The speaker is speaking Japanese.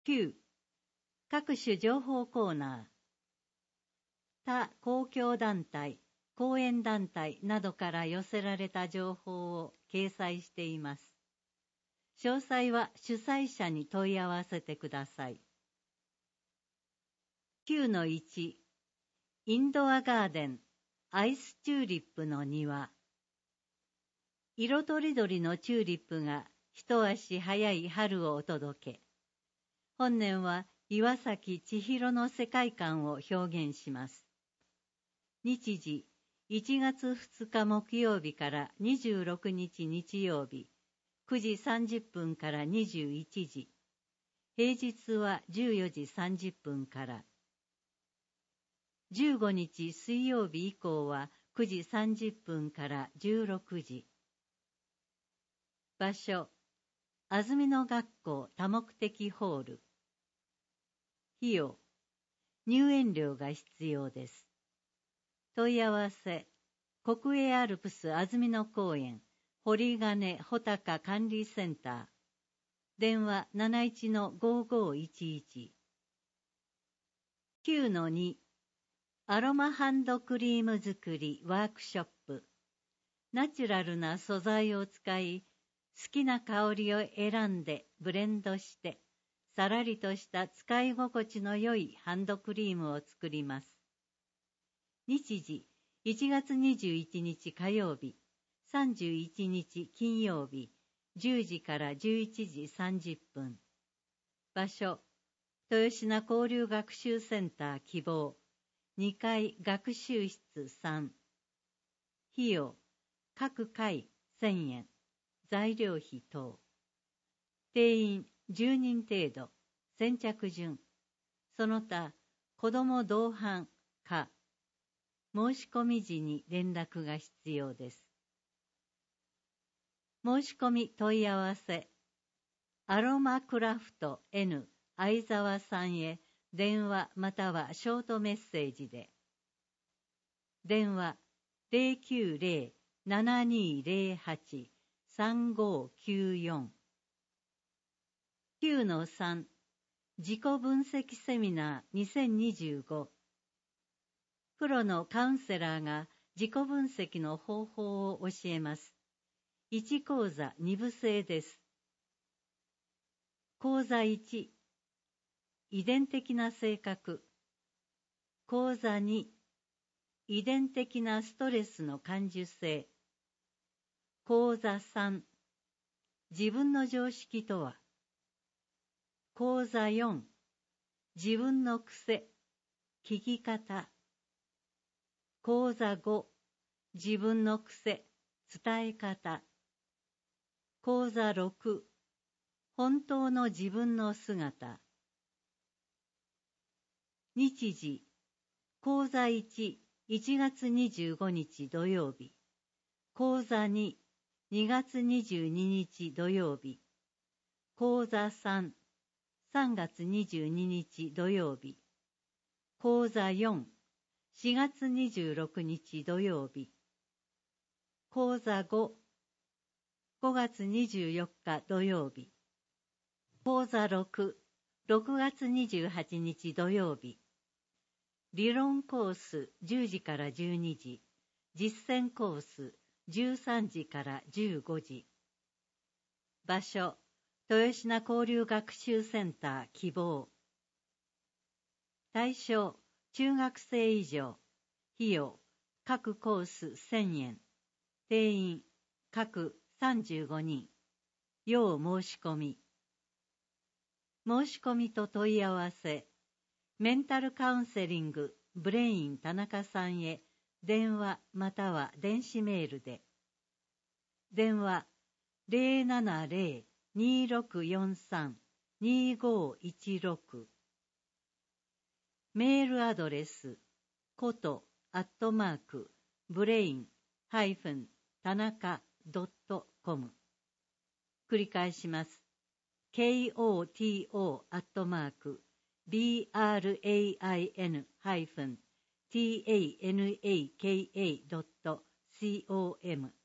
9. 各種情報コーナー。他公共団体、講演団体などから寄せられた情報を掲載しています。詳細は主催者に問い合わせてください。9-1 インドアガーデンアイスチューリップの庭。色とりどりのチューリップが一足早い春をお届け。本年は岩崎千尋の世界観を表現します。日時1月2日木曜日から26日日曜日9時30分から21時。平日は14時30分から。15日水曜日以降は9時30分から16時。場所、安曇野学校多目的ホール。費用、入園料が必要です。問い合わせ、国営アルプス安曇野公園、堀金穂高管理センター。電話71-5511。9-2 アロマハンドクリーム作りワークショップ。ナチュラルな素材を使い、好きな香りを選んでブレンドして、さらりとした使い心地の良いハンドクリームを作ります。日時1月21日火曜日、31日金曜日、10時から11時30分。場所、豊品交流学習センター希望、2階学習室3。費用、各回1000円。材料費等。定員10人程度。先着順。その他、子ども同伴か。申し込み時に連絡が必要です。申し込み問い合わせ。アロマクラフト N 相沢さんへ電話またはショートメッセージで。電話090-7208-3594。9-3 自己分析セミナー2025。プロのカウンセラーが自己分析の方法を教えます。1講座2部制です。講座1、遺伝的な性格。講座2、遺伝的なストレスの感受性。講座3、自分の常識とは。講座4、自分の癖、聞き方。講座5、自分の癖、伝え方。講座6、本当の自分の姿。日時、講座1、1月25日土曜日。講座2、2月22日土曜日。講座3、3月22日土曜日。講座4、4月26日土曜日。講座5、5月24日土曜日。講座6、6月28日土曜日。理論コース10時から12時。実践コース13時から15時。場所、豊品交流学習センター希望。対象、中学生以上。費用、各コース1000円。定員、各35人。要申し込み。申し込みと問い合わせ。メンタルカウンセリングブレイン田中さんへ電話または電子メールで。電話 070-2643-2516。メールアドレスこと@brain-tanaka.com。繰り返します。koto@brain-tanaka.com